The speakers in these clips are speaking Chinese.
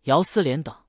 姚思廉等。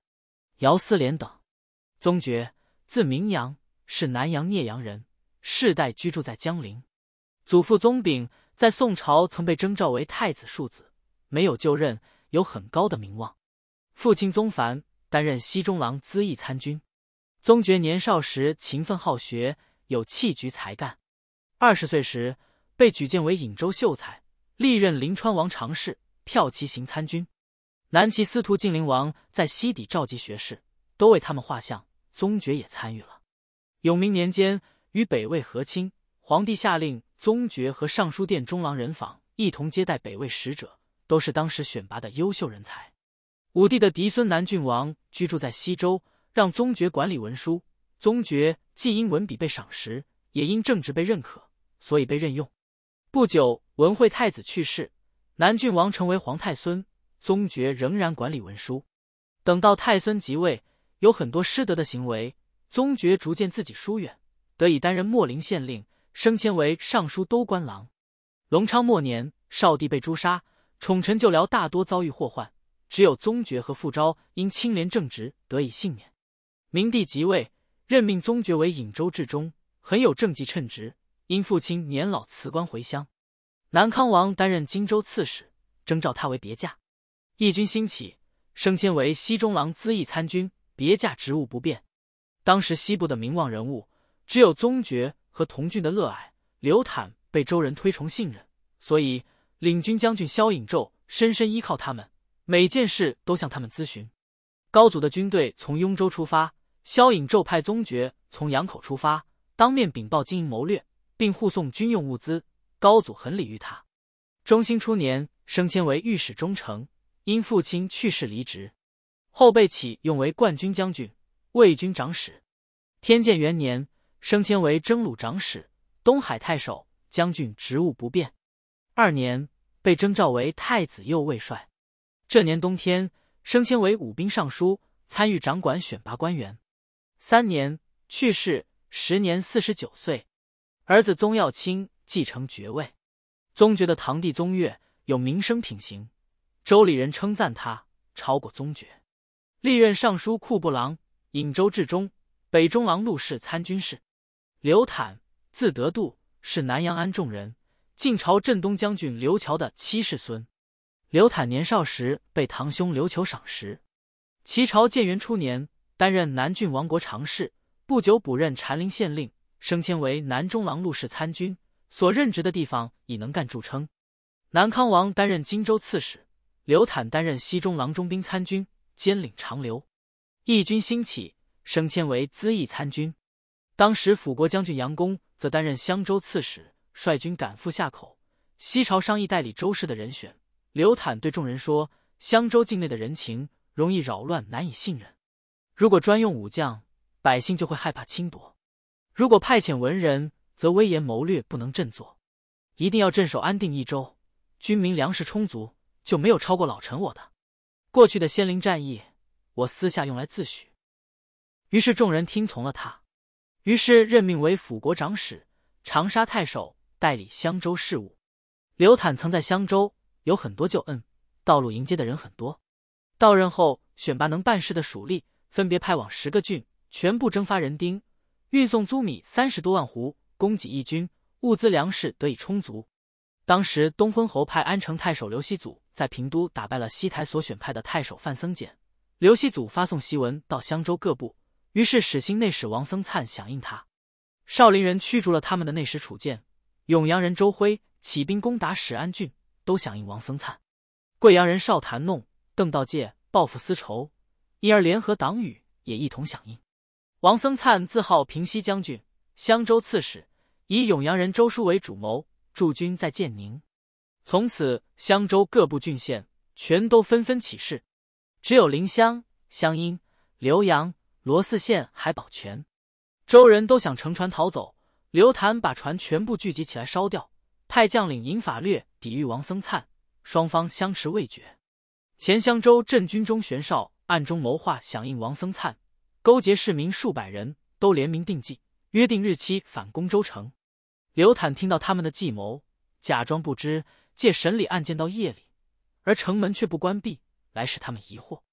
宗爵，字明阳，是南阳聂阳人，世代居住在江陵。祖父宗炳在宋朝曾被征召为太子庶子，没有就任，有很高的名望。父亲宗繁担任西中郎资议参军。宗爵年少时勤奋好学，有器局才干。20岁时被举荐为颍州秀才，历任临川王常侍、骠骑行参军。南齐司徒晋灵王在西底召集学士，都为他们画像，宗爵也参与了。永明年间与北魏和亲，皇帝下令宗爵和尚书殿中郎人访，一同接待北魏使者，都是当时选拔的优秀人才。武帝的嫡孙南郡王居住在西周，让宗爵管理文书。宗爵既因文笔被赏识，也因正直被认可，所以被任用。不久，文惠太子去世，南郡王成为皇太孙，宗爵仍然管理文书。等到太孙即位，有很多失德的行为，宗爵逐渐自己疏远，得以担任秣陵县令，升迁为尚书都官郎。隆昌末年，少帝被诛杀，宠臣旧僚大多遭遇祸患，只有宗爵和傅昭因清廉正直得以幸免。明帝即位，任命宗爵为颍州治中，很有政绩称职，因父亲年老辞官回乡。南康王担任荆州刺史，征召他为别驾。义军兴起，升迁为西中郎资议参军，别驾职务不变。当时西部的名望人物，只有宗爵和同郡的乐蔼、刘坦被周人推崇信任，所以领军将军萧颖胄深深依靠他们，每件事都向他们咨询。高祖的军队从雍州出发，萧颖胄派宗爵从阳口出发，当面禀报经营谋略，并护送军用物资。高祖很礼遇他。中兴初年，升迁为御史中丞，因父亲去世离职，后被启用为冠军将军、卫军长史。天监元年，升迁为征虏长史、东海太守、将军，职务不变。2年，被征召为太子右卫帅。这年冬天，升迁为武兵尚书，参与掌管选拔官员。3年，去世，时年49岁。儿子宗耀卿继承爵位。宗爵的堂弟宗岳有名声品行，州里人称赞他超过宗爵。历任尚书库部郎、颍州治中、北中郎录事参军事。刘坦，字德度，是南阳安众人，晋朝镇东将军刘乔的7世孙。刘坦年少时被堂兄刘求赏识。齐朝建元初年，担任南郡王国常侍，不久补任禅陵县令，升迁为南中郎录事参军，所任职的地方以能干著称。南康王担任荆州刺史，刘坦担任西中郎中兵参军，兼领长留。义军兴起，升迁为资议参军。当时辅国将军杨公则担任襄州刺史，率军赶赴夏口，西朝商议代理州事的人选。刘坦对众人说，襄州境内的人情容易扰乱，难以信任。如果专用武将，百姓就会害怕侵夺；如果派遣文人，则威严谋略不能振作。一定要镇守安定一州，军民粮食充足，就没有超过老臣我的。过去的仙陵战役，我私下用来自诩。于是众人听从了他。于是任命为辅国长史、长沙太守，代理襄州事务。刘坦曾在襄州有很多旧恩，道路迎接的人很多。到任后，选拔能办事的属吏，分别派往10个郡，全部征发人丁，运送租米30多万斛，供给义军，物资粮食得以充足。当时东昏侯派安城太守刘熙祖在平都打败了西台所选派的太守范僧简，刘熙祖发送檄文到襄州各部，于是始兴内史王僧粲响应他。少林人驱逐了他们的内史楚建，永阳人周辉起兵攻打始安郡，都响应王僧粲。贵阳人邵谭弄、邓道介报复私仇，因而联合党羽，也一同响应。王僧粲自号平西将军、襄州刺史，以永阳人周书为主谋，驻军在建宁。从此襄州各部郡县全都纷纷起事，只有临湘、湘阴、浏阳、罗汜县还保全。周人都想乘船逃走，刘坦把船全部聚集起来烧掉，派将领尹法略抵御王僧粲，双方相持未决。前襄州镇军中玄绍暗中谋划响应王僧粲，勾结市民数百人，都联名定计，约定日期反攻州城。刘坦听到他们的计谋，假装不知，借审理案件到夜里，而城门却不关闭，来使他们疑惑。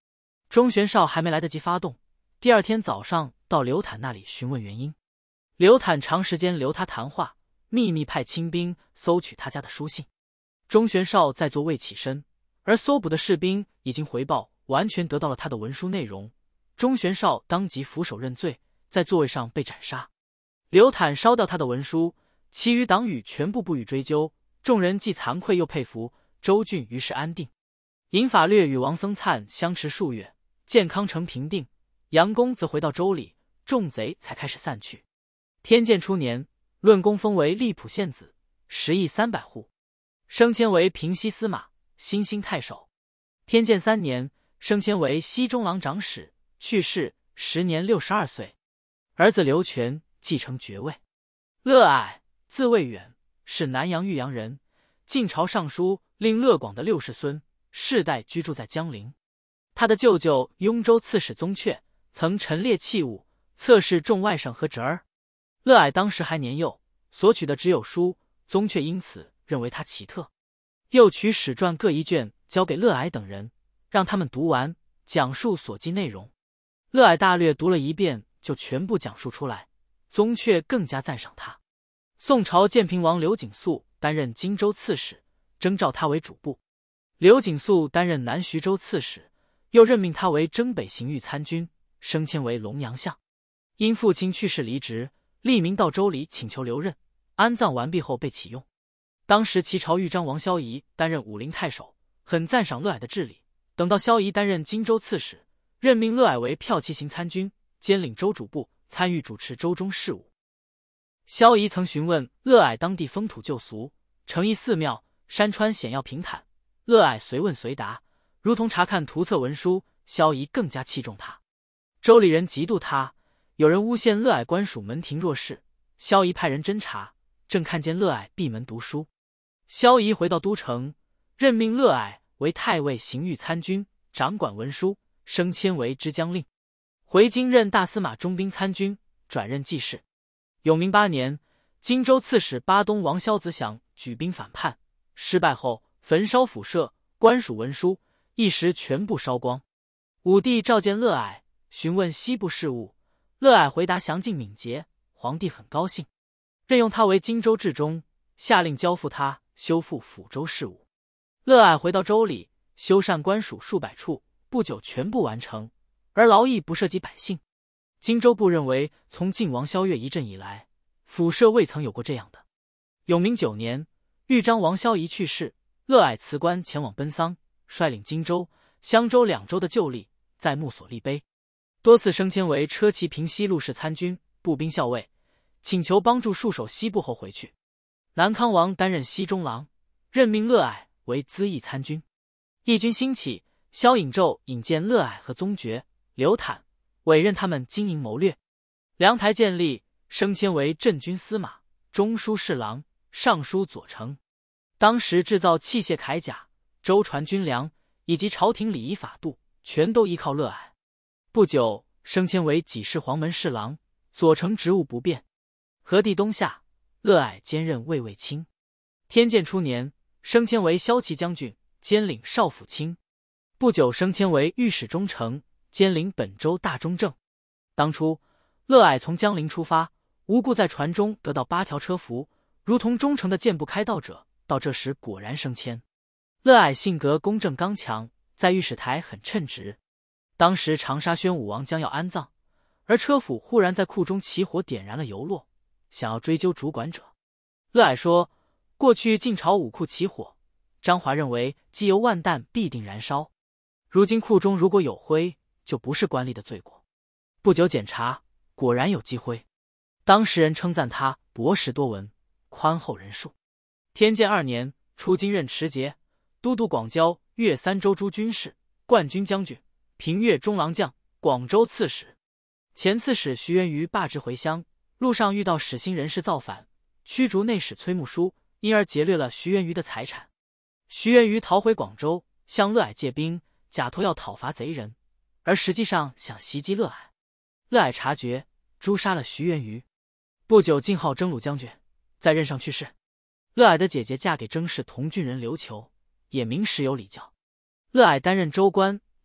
钟玄绍还没来得及发动，第二天早上到刘坦那里询问原因。刘坦长时间留他谈话，秘密派亲兵搜取他家的书信。钟玄绍在座未起身，而搜捕的士兵已经回报，完全得到了他的文书内容。钟玄绍当即俯首认罪，在座位上被斩杀。刘坦烧掉他的文书，其余党羽全部不予追究。众人既惭愧又佩服，州郡于是安定。尹法略与王僧粲相持数月，建康城平定，杨公则回到州里，众贼才开始散去。天监初年，论功封为荔浦县子，10邑300户，升迁为平西司马、新兴太守。天监3年，升迁为西中郎长史，去世，时年62岁。儿子刘权继承爵位。乐蔼，字未远，是南阳玉阳人，晋朝尚书令乐广的6世孙，世代居住在江陵。他的舅舅雍州刺史宗悫曾陈列器物，侧试众外甥和侄儿。乐蔼当时还年幼，所取的只有书，宗悫因此认为他奇特，又取史传各一卷交给乐蔼等人，让他们读完，讲述所记内容。乐蔼大略读了一遍，就全部讲述出来。宗悫更加赞赏他。宋朝建平王刘景素担任荆州刺史，征召他为主簿。刘景素担任南徐州刺史，又任命他为征北行御参军，升迁为龙阳相。因父亲去世离职，立明到州里请求留任，安葬完毕后被启用。当时齐朝豫章王萧仪担任武陵太守，很赞赏乐蔼的治理。等到萧仪担任荆州刺史，任命乐蔼为骠骑行参军，兼领州主簿，参与主持州中事务。萧仪曾询问乐蔼当地风土旧俗、城邑寺庙、山川险要平坦，乐蔼随问随答，如同查看图册文书。萧仪更加器重他，州里人嫉妒他，有人诬陷乐蔼官署门庭若市，萧仪派人侦查，正看见乐蔼闭门读书。萧仪回到都城，任命乐蔼为太尉行御参军，掌管文书，升迁为知将令。回京任大司马中兵参军，转任记事。永明8年，荆州刺史巴东王萧子想举兵反叛，失败后焚烧府舍，官署文书，一时全部烧光。武帝召见乐蔼，询问西部事务，乐蔼回答详尽敏捷，皇帝很高兴，任用他为荆州治中，下令交付他修复抚州事务。乐蔼回到州里，修缮官署数百处，不久全部完成，而劳役不涉及百姓。荆州部认为，从晋王萧岳一阵以来，府舍未曾有过这样的。永明9年，豫章王萧仪去世，乐蔼辞官前往奔丧，率领荆州、襄州2州的旧吏，在墓所立碑，多次升迁为车骑平西路士参军、步兵校尉，请求帮助戍守西部后回去。南康王担任西中郎，任命乐蔼为资议参军。义军兴起，萧颖胄引荐乐蔼和宗爵、刘坦，委任他们经营谋略。梁台建立，升迁为镇军司马、中书侍郎、尚书左丞。当时制造器械铠甲、舟船军粮以及朝廷礼仪法度，全都依靠乐蔼。不久，升迁为给事黄门侍郎，左丞职务不变。和帝东夏，乐蔼兼任卫尉卿。天监初年，升迁为骁骑将军，兼领少府卿。不久，升迁为御史中丞，兼领本州大中正。当初，乐蔼从江陵出发，无故在船中得到8条车符，如同忠诚的健步开道者，到这时果然升迁。乐蔼性格公正刚强，在御史台很称职。当时长沙宣武王将要安葬，而车府忽然在库中起火，点燃了油落，想要追究主管者。乐蔼说，过去晋朝武库起火，张华认为机油万担必定燃烧，如今库中如果有灰，就不是官吏的罪过。不久检查，果然有积灰。当时人称赞他博识多闻，宽厚仁恕。天监2年，出京任持节、都督广交、粤3州诸军事、冠军将军、平越中郎将、广州刺史。前刺史徐元瑜罢职回乡，路上遇到始兴人士造反，驱逐内史崔木书，因而劫掠了徐元瑜的财产。徐元瑜逃回广州，向乐蔼借兵，假托要讨伐贼人，而实际上想袭击乐蔼。乐蔼察觉，诛杀了徐元瑜。不久晋号征虏将军，在任上去世。乐蔼的姐姐嫁给征氏同郡人刘求，也名实有礼教。乐蔼担任州官，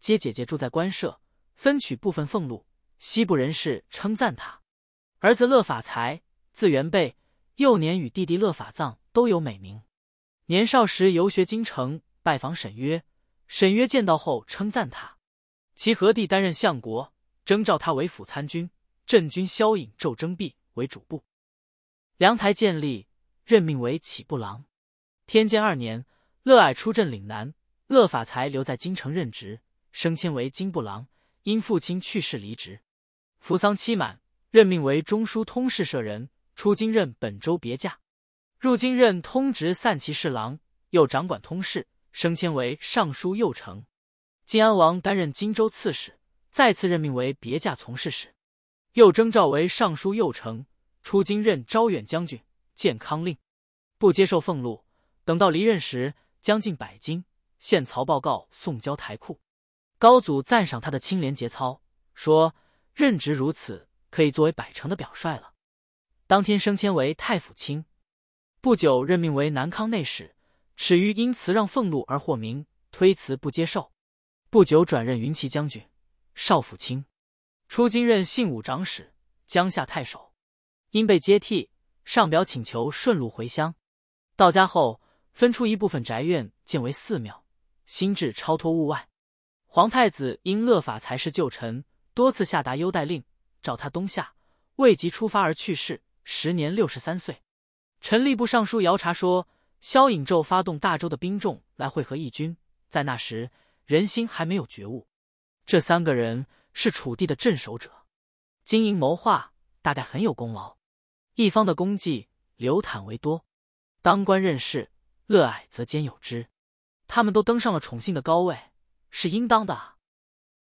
接姐姐住在官舍，分取部分俸禄。西部人士称赞他。儿子乐法才，字元备，幼年与弟弟乐法藏都有美名。年少时游学京城，拜访沈约，沈约见到后称赞他。其和弟担任相国，征召他为辅参军，镇军萧颖骤征弼为主簿。梁台建立，任命为启部郎。天监2年，乐蔼出镇岭南，乐法才留在京城任职，升迁为金部郎，因父亲去世离职。服丧期满，任命为中书通事舍人，出京任本州别驾。入京任通直散骑侍郎，又掌管通事，升迁为尚书右丞。晋安王担任荆州刺史，再次任命为别驾从事使，又征召为尚书右丞，出京任招远将军、建康令，不接受俸禄。等到离任时，将近100斤，献曹报告送交台库。高祖赞赏他的清廉节操，说任职如此，可以作为百成的表率了。当天升迁为太府卿，不久任命为南康内史，耻于因辞让俸禄而获名，推辞不接受。不久转任云骑将军、少府卿，出京任信武长史、江夏太守。因被接替，上表请求顺路回乡。到家后，分出一部分宅院建为寺庙，新制超脱物外。皇太子因乐法才是旧臣，多次下达优待令，召他东下，未及出发而去世，时年63岁。陈吏部尚书姚察说，萧颖胄发动大周的兵众来会合义军，在那时人心还没有觉悟。这3个人是楚地的镇守者，经营谋划，大概很有功劳。一方的功绩，刘坦为多，当官任事，乐蔼则兼有之。他们都登上了宠幸的高位，是应当的啊。